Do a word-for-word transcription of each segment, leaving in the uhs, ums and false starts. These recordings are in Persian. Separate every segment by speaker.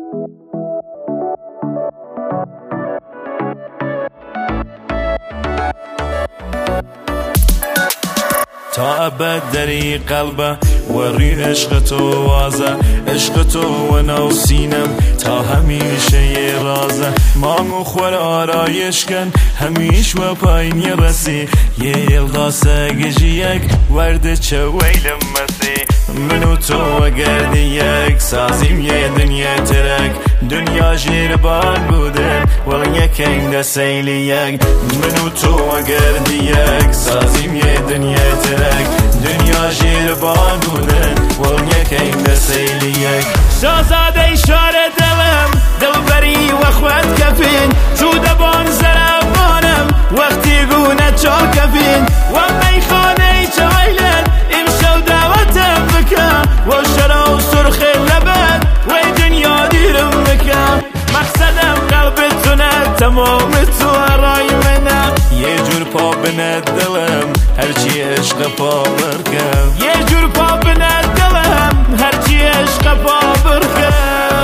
Speaker 1: تا ابد دری قلبه وری عشق تو وازه، عشق تو و نو سینم تا همیشه یه رازه. مانگو خور آرایش کن همیش و پایین یه رسی، یه یلداسه گجی یک ورده چه ویلم مسی. منو تو و گردی یک سازیم یه دنیا ترک، دنیا جیر بان بودن ولی یکیم ده سیلی یک. منو تو و گردی یک سازیم یه دنیا ترک، دنیا جیر بان بودن ولی یکیم ده سیلی یک.
Speaker 2: شازاده اشاره دلم دل بری و خود کفین، جوده بان زربانم وقتی گونه چال کفین. و میخانه چایلن امشو دعوتم بکن، و شرا و سرخ لبن و دنیا دیرم بکن. مقصدم قلب تونه تمام تو رای منم،
Speaker 1: یه جور پا بنه دلم هرچی عشق پا برکم.
Speaker 2: یه جور پا بنه دلم هرچی عشق پا برکم.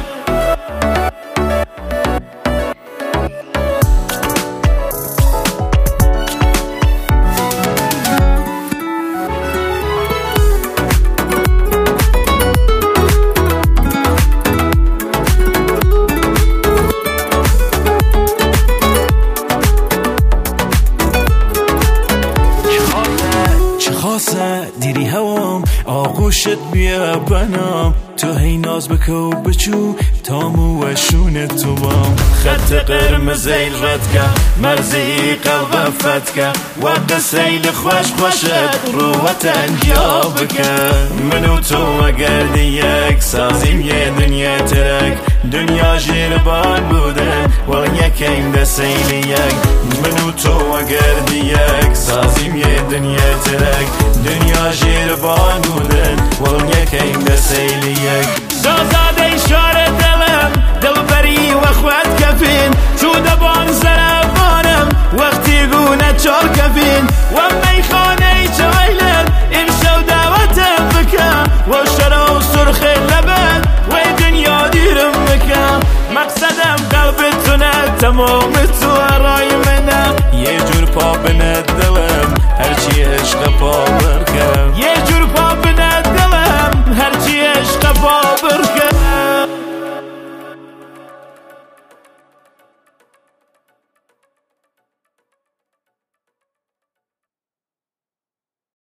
Speaker 1: دیری هوام آغوشت بیا بنام، تو هی ناز بکو بچو تامو و شون تو بام. خط قرمز ایل رد که مرزی قلب فت که، و قسیل خوش خوشت رو وطن جا بکن. منو تو و گردی یک سازیم یه دنیا ترک، دنیا جیر بان بودن ولی یکیم ده سیلی یک. منو تو و گردی یک سازیم یه دنیا ترک، دنیا جیر بان بودن ولی یکیم ده سیلی یک.
Speaker 2: شازاده اشاره دلم دل بری و خود کفین، جوده بان زربانم وقتی گونه چال کفین. و میخانه چایلن امشو دعوتم بکن، و شرا و سرخ لبن و دنیا دیرم بکن. مقصدم قلب تونه تمام